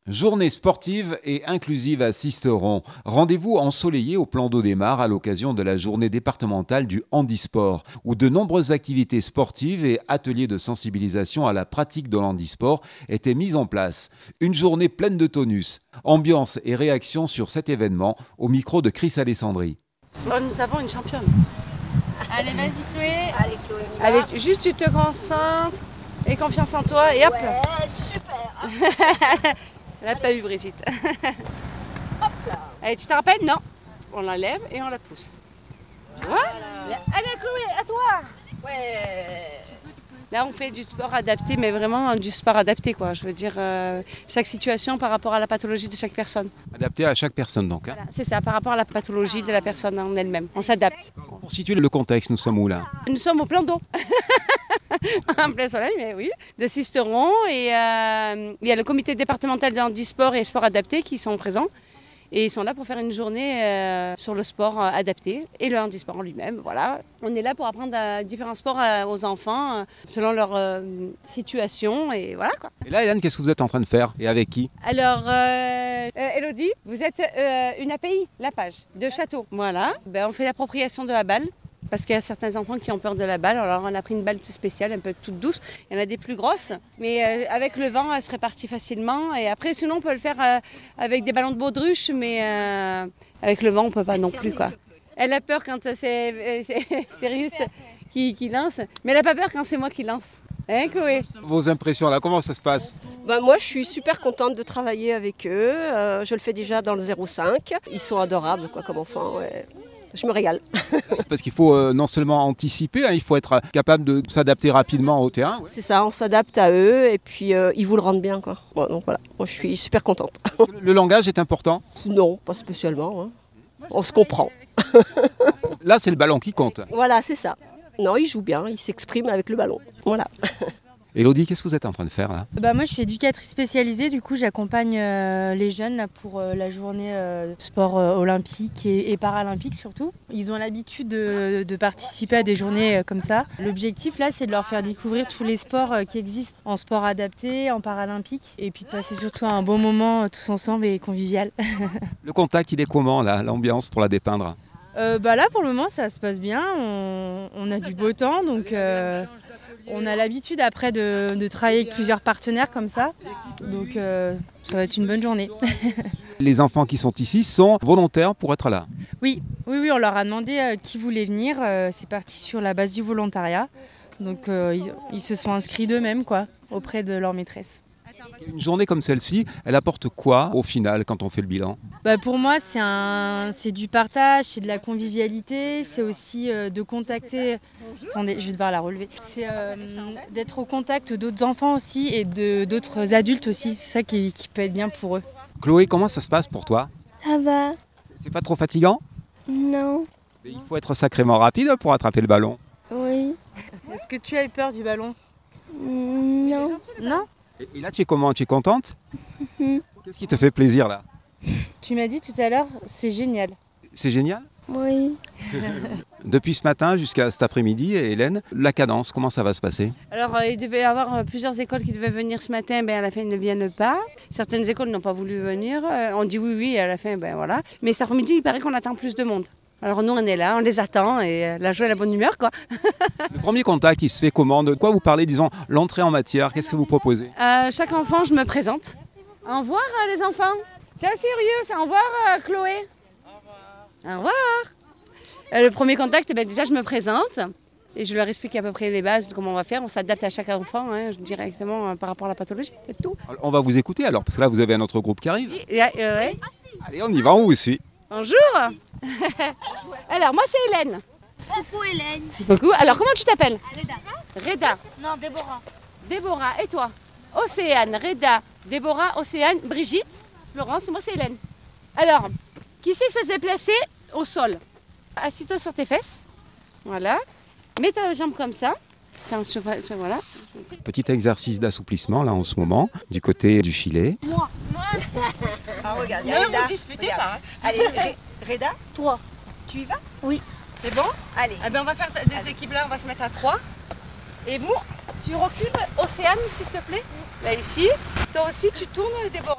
Journée sportive et inclusive à Sisteron. Rendez-vous ensoleillé au plan d'eau des Mares à l'occasion de la journée départementale du handisport, où de nombreuses activités sportives et ateliers de sensibilisation à la pratique de l'handisport étaient mis en place. Une journée pleine de tonus. Ambiance et réaction sur cet événement au micro de Chris Alessandri. Oh, nous avons une championne. Allez, vas-y Chloé. Allez Chloé. Allez, juste tu te concentres et confiance en toi et hop. Ouais, super. Elle n'a pas eu Brigitte. Hop là. Allez, tu te rappelles? Non. On la lève et on la pousse. Tu vois? Allez Chloé, à toi. Ouais. Là, on fait du sport adapté, mais vraiment du sport adapté, quoi. Je veux dire, chaque situation par rapport à la pathologie de chaque personne. Adapté à chaque personne donc. Voilà, c'est ça, par rapport à la pathologie de la personne en elle-même. On s'adapte. Pour situer le contexte, nous sommes où là? Nous sommes au plan d'eau. En plein soleil, mais oui. De Sisteron. Et il y a le comité départemental de handisport et sport adapté qui sont présents. Et ils sont là pour faire une journée sur le sport adapté et le handisport en lui-même. Voilà. On est là pour apprendre différents sports aux enfants selon leur situation et voilà quoi. Et là, Hélène, qu'est-ce que vous êtes en train de faire et avec qui? Alors, Elodie, vous êtes une API, la page de Château. Voilà. On fait l'appropriation de la balle. Parce qu'il y a certains enfants qui ont peur de la balle. Alors on a pris une balle spéciale, un peu toute douce. Il y en a des plus grosses. Mais avec le vent, elle se répartit facilement. Et après, sinon, on peut le faire avec des ballons de baudruche. Mais avec le vent, on ne peut pas non plus, quoi. Elle a peur quand c'est Sirius qui lance. Mais elle n'a pas peur quand c'est moi qui lance. Hein, Chloé? Vos impressions là, comment ça se passe? Moi, je suis super contente de travailler avec eux. Je le fais déjà dans le 05. Ils sont adorables, quoi, comme enfants. Ouais. Je me régale. Parce qu'il faut non seulement anticiper, il faut être capable de s'adapter rapidement au terrain. Ouais. C'est ça, on s'adapte à eux et puis ils vous le rendent bien, quoi. Bon, donc voilà, moi je suis super contente. Le langage est important? Non, pas spécialement. Hein. On se comprend. Là, c'est le ballon qui compte. Voilà, c'est ça. Non, il joue bien, il s'exprime avec le ballon. Voilà. Elodie, qu'est-ce que vous êtes en train de faire là? Moi, je suis éducatrice spécialisée. Du coup, j'accompagne les jeunes là, pour la journée sport olympique et paralympique surtout. Ils ont l'habitude de participer à des journées comme ça. L'objectif là, c'est de leur faire découvrir tous les sports qui existent en sport adapté, en paralympique, et puis de passer surtout un bon moment tous ensemble et convivial. Le contact, il est comment là, l'ambiance pour la dépeindre? Là, pour le moment, ça se passe bien. On a du beau temps, donc on a l'habitude après de travailler avec plusieurs partenaires comme ça. Donc ça va être une bonne journée. Les enfants qui sont ici sont volontaires pour être là? Oui, on leur a demandé qui voulait venir. C'est parti sur la base du volontariat. Donc ils se sont inscrits d'eux-mêmes quoi, auprès de leur maîtresse. Une journée comme celle-ci, elle apporte quoi au final quand on fait le bilan? Pour moi, c'est du partage, c'est de la convivialité, c'est aussi de contacter... Attendez, je vais devoir la relever. C'est d'être au contact d'autres enfants aussi et d'autres adultes aussi. C'est ça qui peut être bien pour eux. Chloé, comment ça se passe pour toi? Ça va? C'est pas trop fatigant? Non. Mais il faut être sacrément rapide pour attraper le ballon. Oui. Est-ce que tu as eu peur du ballon? Non. Non? Et là, tu es comment? Tu es contente? Qu'est-ce qui te fait plaisir là? Tu m'as dit tout à l'heure, c'est génial. C'est génial? Oui. Depuis ce matin jusqu'à cet après-midi, Hélène, la cadence, comment ça va se passer? Alors, il devait y avoir plusieurs écoles qui devaient venir ce matin, à la fin, ils ne viennent pas. Certaines écoles n'ont pas voulu venir. On dit oui, et à la fin, voilà. Mais cet après-midi, il paraît qu'on attend plus de monde. Alors nous, on est là, on les attend et la joie et la bonne humeur, quoi. Le premier contact, il se fait comment? De quoi vous parlez, disons, l'entrée en matière? Qu'est-ce que vous proposez? Chaque enfant, je me présente. Au revoir, les enfants. Ciao, Sirius. Au revoir, Chloé. Au revoir. Le premier contact, déjà, je me présente et je leur explique à peu près les bases de comment on va faire. On s'adapte à chaque enfant, directement par rapport à la pathologie, c'est tout. Alors, on va vous écouter alors, parce que là, vous avez un autre groupe qui arrive. Ouais. Allez, on y va, on vous suit. Bonjour. Alors, moi, c'est Hélène. Coucou Hélène. Coucou. Alors, comment tu t'appelles? Reda. Reda. Non, Déborah. Déborah. Et toi? Océane. Reda. Déborah. Océane. Brigitte. Florence. Et moi, c'est Hélène. Alors, qui sait se déplacer au sol? Assis-toi sur tes fesses. Voilà. Mets ta jambe comme ça. Voilà. Petit exercice d'assouplissement là en ce moment, du côté du filet. Moi. Ah, regarde, Ne vous disputez pas. Allez, Reda, Toi. tu y vas? Oui. C'est bon? Allez. On va faire des équipes là, on va se mettre à 3. Et vous, tu recules, Océane, s'il te plaît. Là, ici. Toi aussi, tu tournes, Déborah.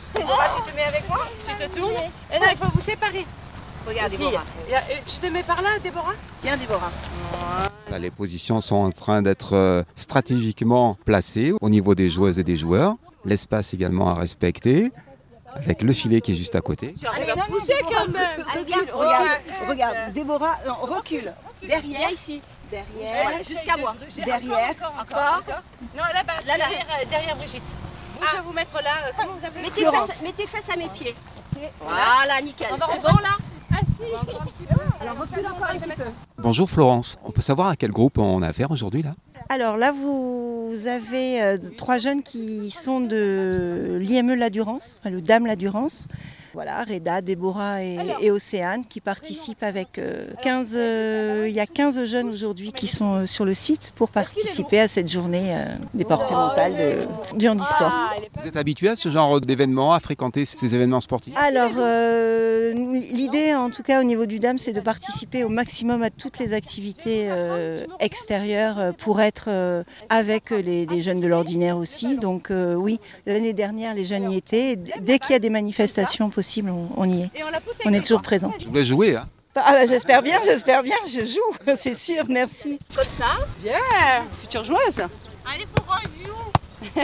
Déborah, tu te mets avec moi? Tu te tournes? Et non, il faut vous séparer. Regarde, Déborah. Tu te mets par là, Déborah? Viens, Déborah. Là, les positions sont en train d'être stratégiquement placées au niveau des joueuses et des joueurs. L'espace également à respecter, avec le filet qui est juste à côté. Allez, pousser quand même. Allez, viens. Regarde, Déborah, non, recule. Viens Derrière, ici. derrière, Jusqu'à moi. derrière. Encore. Non, là-bas, derrière Brigitte. Vous, je vais vous mettre là. Comment vous appelez? Mets tes fesses à mes pieds. Voilà, nickel. On va C'est bon là? Alors, recule encore un petit peu. Bonjour Florence, on peut savoir à quel groupe on a affaire aujourd'hui là? Alors là, vous avez 3 jeunes qui sont de l'IME La Durance, enfin, le Dame La Durance. Voilà, Reda, Déborah et Océane qui participent avec 15... il y a 15 jeunes aujourd'hui qui sont sur le site pour participer à cette journée départementale du handisport. Vous êtes habitué à ce genre d'événements, à fréquenter ces événements sportifs? Alors, l'idée, en tout cas au niveau du Dame, c'est de participer au maximum à toutes les activités extérieures pour être avec les jeunes de l'ordinaire aussi. Donc oui, l'année dernière, les jeunes y étaient. Dès qu'il y a des manifestations possibles, on y est. On est toujours présents. Je voulais jouer, hein? Ah bah, j'espère bien, je joue, c'est sûr, merci. Comme ça. Bien, future joueuse. Allez, faut qu'on joue.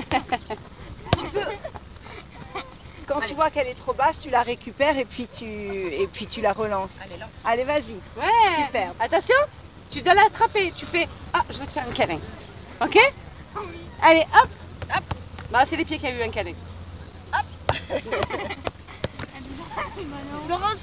Quand tu vois qu'elle est trop basse, tu la récupères et puis tu la relances. Allez, vas-y. Ouais. Super. Attention, tu dois l'attraper. Tu fais, ah, je vais te faire un câlin. Ok? Allez, hop, hop. Bah, c'est les pieds qui a eu un câlin. Florence.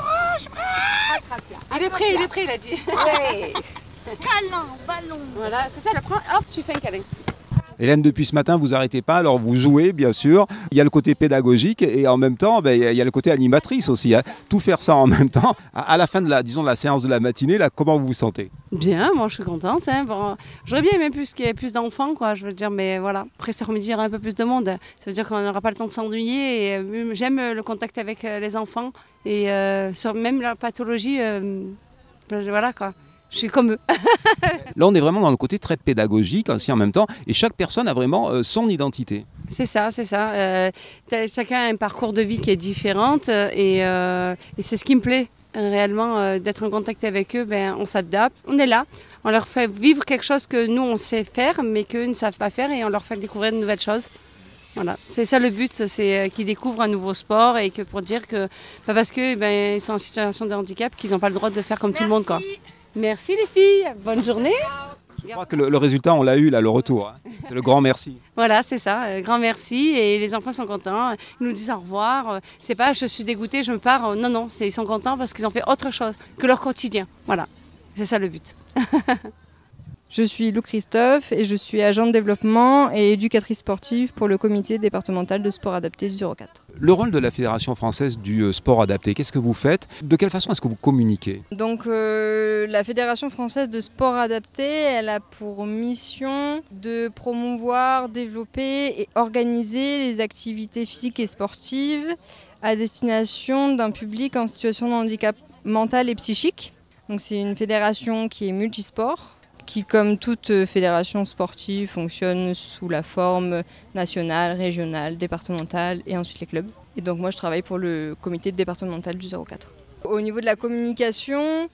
Il est prêt, il a dit. Ouais. Câlin, ballon. Voilà, c'est ça, le prends, hop, tu fais un câlin. Hélène, depuis ce matin, vous arrêtez pas, alors vous jouez bien sûr, il y a le côté pédagogique et en même temps, il y a le côté animatrice aussi, hein. Tout faire ça en même temps, à la fin de la séance de la matinée, là, comment vous vous sentez? Bien, moi je suis contente. Hein. Bon, j'aurais bien aimé qu'il y ait plus d'enfants, quoi. Je veux dire, mais voilà. Après, cet après-midi, il y aura un peu plus de monde. Ça veut dire qu'on n'aura pas le temps de s'ennuyer. Et j'aime le contact avec les enfants et sur même leur pathologie. Voilà quoi. Je suis comme eux. Là, on est vraiment dans le côté très pédagogique aussi en même temps, et chaque personne a vraiment son identité. C'est ça, c'est ça. Chacun a un parcours de vie qui est différent et c'est ce qui me plaît. Réellement, d'être en contact avec eux, on s'adapte, on est là, on leur fait vivre quelque chose que nous on sait faire mais qu'eux ne savent pas faire et on leur fait découvrir de nouvelles choses. Voilà, c'est ça le but, c'est qu'ils découvrent un nouveau sport et que pour dire que pas parce qu'ils sont en situation de handicap qu'ils n'ont pas le droit de faire comme tout le monde, quoi. Merci les filles, bonne journée. Je crois que le résultat, on l'a eu là, le retour. Hein. C'est le grand merci. Voilà, c'est ça, grand merci et les enfants sont contents, ils nous disent au revoir. C'est pas je suis dégoûtée, je me pars, non, ils sont contents parce qu'ils ont fait autre chose que leur quotidien. Voilà, c'est ça le but. Je suis Lou Christophe et je suis agent de développement et éducatrice sportive pour le comité départemental de sport adapté du 04. Le rôle de la Fédération française du sport adapté, qu'est-ce que vous faites? De quelle façon est-ce que vous communiquez? Donc la Fédération française de sport adapté, elle a pour mission de promouvoir, développer et organiser les activités physiques et sportives à destination d'un public en situation de handicap mental et psychique. Donc c'est une fédération qui est multisport, qui, comme toute fédération sportive, fonctionne sous la forme nationale, régionale, départementale et ensuite les clubs. Et donc moi, je travaille pour le comité départemental du 04. Au niveau de la communication,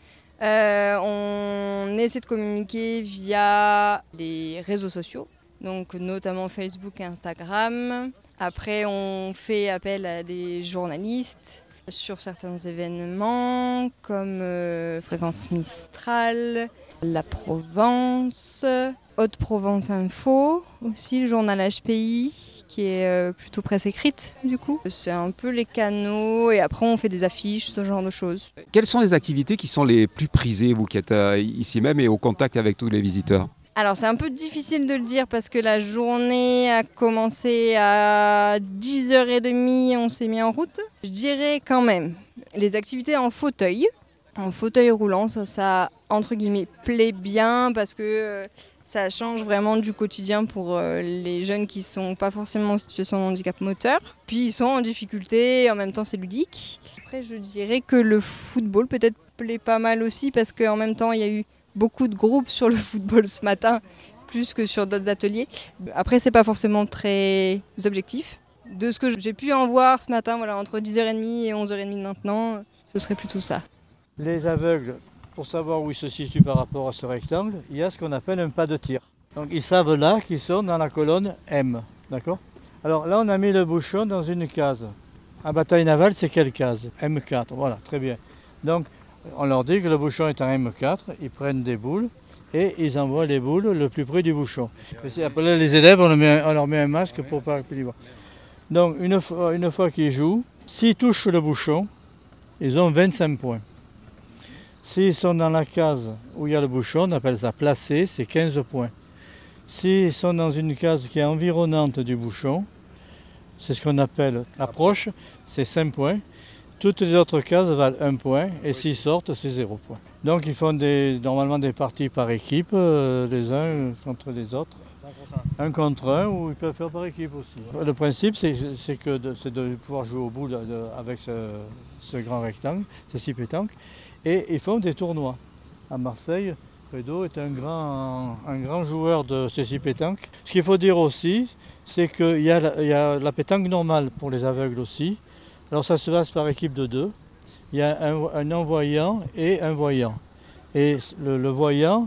on essaie de communiquer via les réseaux sociaux, donc notamment Facebook et Instagram. Après, on fait appel à des journalistes sur certains événements comme Fréquence Mistral, La Provence, Haute-Provence Info, aussi le journal HPI qui est plutôt presse écrite du coup. C'est un peu les canaux et après on fait des affiches, ce genre de choses. Quelles sont les activités qui sont les plus prisées, vous qui êtes ici même et au contact avec tous les visiteurs? Alors c'est un peu difficile de le dire parce que la journée a commencé à 10h30, on s'est mis en route. Je dirais quand même les activités en fauteuil roulant, ça entre guillemets plaît bien parce que ça change vraiment du quotidien pour les jeunes qui sont pas forcément en situation de handicap moteur. Puis ils sont en difficulté et en même temps c'est ludique. Après je dirais que le football peut-être plaît pas mal aussi parce qu'en même temps il y a eu beaucoup de groupes sur le football ce matin, plus que sur d'autres ateliers. Après c'est pas forcément très objectif. De ce que j'ai pu en voir ce matin, voilà, entre 10h30 et 11h30 de maintenant, ce serait plutôt ça. Les aveugles, pour savoir où ils se situent par rapport à ce rectangle, il y a ce qu'on appelle un pas de tir. Donc ils savent là qu'ils sont dans la colonne M, d'accord ? Alors là on a mis le bouchon dans une case. En bataille navale c'est quelle case ? M4, voilà, très bien. Donc on leur dit que le bouchon est en M4, ils prennent des boules et ils envoient les boules le plus près du bouchon. Et après les élèves, on leur met un masque pour ne pas les voir. Donc une fois qu'ils jouent, s'ils touchent le bouchon, ils ont 25 points. S'ils sont dans la case où il y a le bouchon, on appelle ça placé, c'est 15 points. S'ils sont dans une case qui est environnante du bouchon, c'est ce qu'on appelle approche, c'est 5 points. Toutes les autres cases valent 1 point et s'ils sortent, c'est 0 point. Donc ils font normalement des parties par équipe, les uns contre les autres. Un contre un ou ils peuvent faire par équipe aussi. Le principe c'est de pouvoir jouer au boule avec ce grand rectangle, ces 6 pétanques. Et ils font des tournois. À Marseille, Fredo est un grand joueur de ces 6 pétanques. Ce qu'il faut dire aussi, c'est qu'il y a la pétanque normale pour les aveugles aussi. Alors ça se passe par équipe de 2. Il y a un non-voyant et un voyant. Et le voyant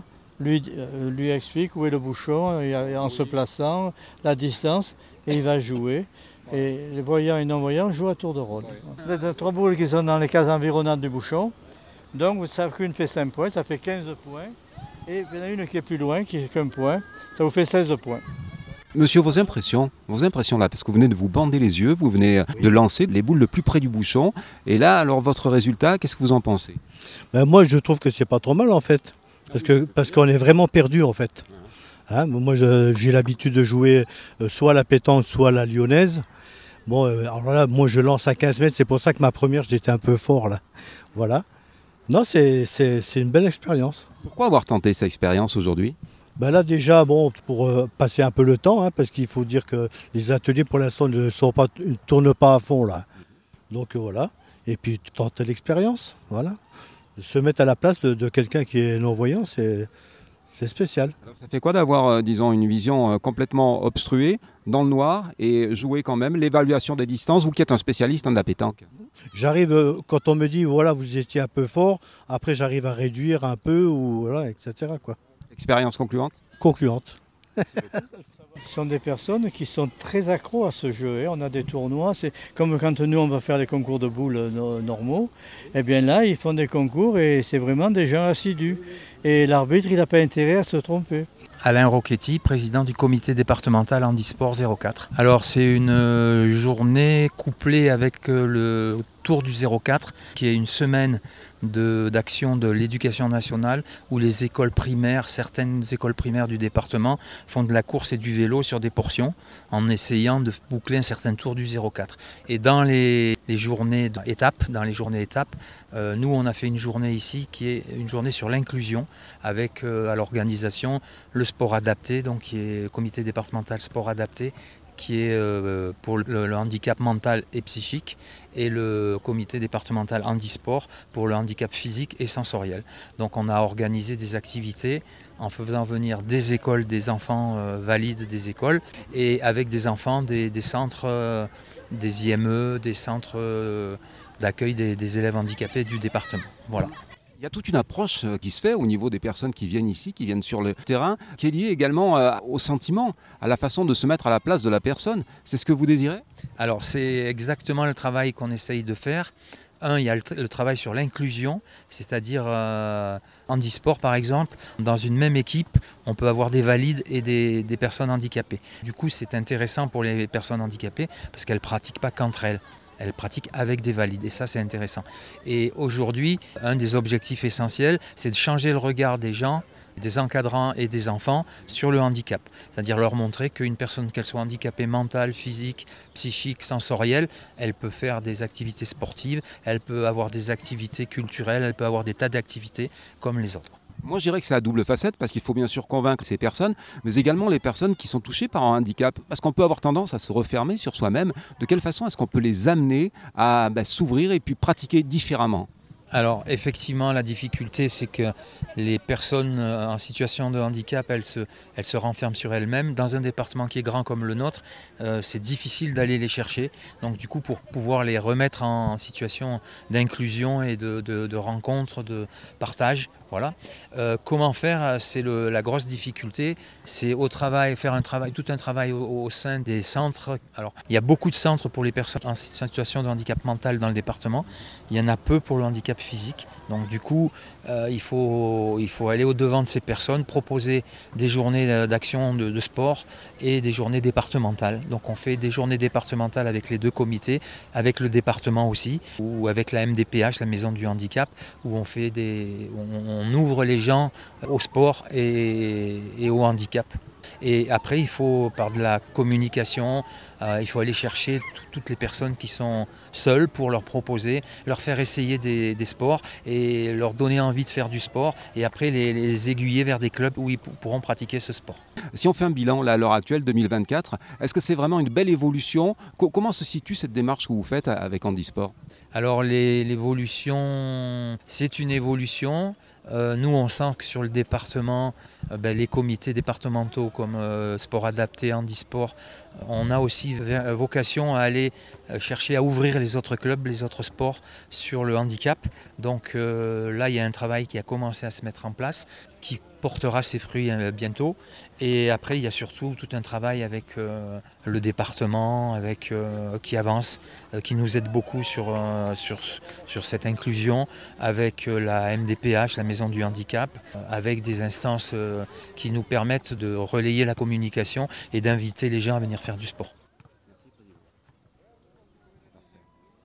lui explique où est le bouchon en se plaçant, la distance, et il va jouer. Et les voyants et non-voyants jouent à tour de rôle. Il y a 3 boules qui sont dans les cases environnantes du bouchon. Donc chacune fait 5 points, ça fait 15 points. Et il y en a une qui est plus loin, qui est qu'un point, ça vous fait 16 points. Monsieur, vos impressions là, parce que vous venez de vous bander les yeux, vous venez de lancer les boules le plus près du bouchon. Et là, alors votre résultat, qu'est-ce que vous en pensez ? Moi, je trouve que c'est pas trop mal en fait, parce qu'on est vraiment perdu en fait. Hein, moi, j'ai l'habitude de jouer soit à la pétanque, soit à la lyonnaise. Bon, alors là, moi, je lance à 15 mètres, c'est pour ça que ma première, j'étais un peu fort là. Voilà. Non, c'est une belle expérience. Pourquoi avoir tenté cette expérience aujourd'hui ? Là déjà, pour passer un peu le temps, hein, parce qu'il faut dire que les ateliers pour l'instant ne tournent pas à fond là. Donc voilà. Et puis tenter l'expérience, voilà. Se mettre à la place de quelqu'un qui est non-voyant, c'est spécial. Alors, ça fait quoi d'avoir, disons, une vision complètement obstruée, dans le noir, et jouer quand même l'évaluation des distances, vous qui êtes un spécialiste de la pétanque ? J'arrive, quand on me dit, voilà, vous étiez un peu fort, après j'arrive à réduire un peu, ou voilà, etc. quoi. Expérience concluante ? Concluante. Ce sont des personnes qui sont très accros à ce jeu. On a des tournois, c'est comme quand nous on va faire les concours de boules normaux. Et bien là, ils font des concours et c'est vraiment des gens assidus. Et l'arbitre, il n'a pas intérêt à se tromper. Alain Rocchetti, président du comité départemental handisport 04. Alors c'est une journée couplée avec le Tour du 04, qui est une semaine d'action de l'éducation nationale où les écoles primaires, certaines écoles primaires du département font de la course et du vélo sur des portions en essayant de boucler un certain tour du 04. Et dans les journées étapes, nous on a fait une journée ici qui est une journée sur l'inclusion avec à l'organisation le sport adapté, donc qui est le comité départemental sport adapté, qui est pour le handicap mental et psychique, et le comité départemental handisport pour le handicap physique et sensoriel. Donc on a organisé des activités en faisant venir des écoles, des enfants valides des écoles, et avec des enfants des centres, des IME, des centres d'accueil des élèves handicapés du département. Voilà. Il y a toute une approche qui se fait au niveau des personnes qui viennent ici, qui viennent sur le terrain, qui est liée également au sentiment, à la façon de se mettre à la place de la personne. C'est ce que vous désirez ? Alors c'est exactement le travail qu'on essaye de faire. Il y a le travail sur l'inclusion, c'est-à-dire handisport par exemple. Dans une même équipe, on peut avoir des valides et des personnes handicapées. Du coup, c'est intéressant pour les personnes handicapées parce qu'elles ne pratiquent pas qu'entre elles. Elles pratiquent avec des valides et ça c'est intéressant. Et aujourd'hui, un des objectifs essentiels, c'est de changer le regard des gens, des encadrants et des enfants sur le handicap. C'est-à-dire leur montrer qu'une personne, qu'elle soit handicapée mentale, physique, psychique, sensorielle, elle peut faire des activités sportives, elle peut avoir des activités culturelles, elle peut avoir des tas d'activités comme les autres. Moi, je dirais que c'est à double facette parce qu'il faut bien sûr convaincre ces personnes, mais également les personnes qui sont touchées par un handicap. Parce qu'on peut avoir tendance à se refermer sur soi-même. De quelle façon est-ce qu'on peut les amener à s'ouvrir et puis pratiquer différemment ? Alors effectivement, la difficulté, c'est que les personnes en situation de handicap, elles se renferment sur elles-mêmes. Dans un département qui est grand comme le nôtre, c'est difficile d'aller les chercher. Donc du coup, pour pouvoir les remettre en situation d'inclusion et de rencontre, de partage, voilà. Comment faire? C'est la grosse difficulté. C'est faire tout un travail au sein des centres. Alors, il y a beaucoup de centres pour les personnes en situation de handicap mental dans le département. Il y en a peu pour le handicap physique. Donc du coup, il faut aller au-devant de ces personnes, proposer des journées d'action de sport et des journées départementales. Donc on fait des journées départementales avec les deux comités, avec le département aussi, ou avec la MDPH, la Maison du Handicap, où on ouvre les gens au sport et au handicap. Et après, il faut, par de la communication, il faut aller chercher toutes les personnes qui sont seules pour leur proposer, leur faire essayer des sports et leur donner envie de faire du sport et après les aiguiller vers des clubs où ils pourront pratiquer ce sport. Si on fait un bilan là, à l'heure actuelle, 2024, est-ce que c'est vraiment une belle évolution? Comment se situe cette démarche que vous faites avec Handisport? Alors l'évolution, c'est une évolution. Nous, on sent que sur le département, les comités départementaux comme Sport Adapté, Handisport, on a aussi vocation à aller chercher à ouvrir les autres clubs, les autres sports sur le handicap. Donc là, il y a un travail qui a commencé à se mettre en place, qui portera ses fruits bientôt. Et après, il y a surtout tout un travail avec le département, qui avance, qui nous aide beaucoup sur cette inclusion, avec la MDPH, la Maison du Handicap, avec des instances qui nous permettent de relayer la communication et d'inviter les gens à venir faire du sport.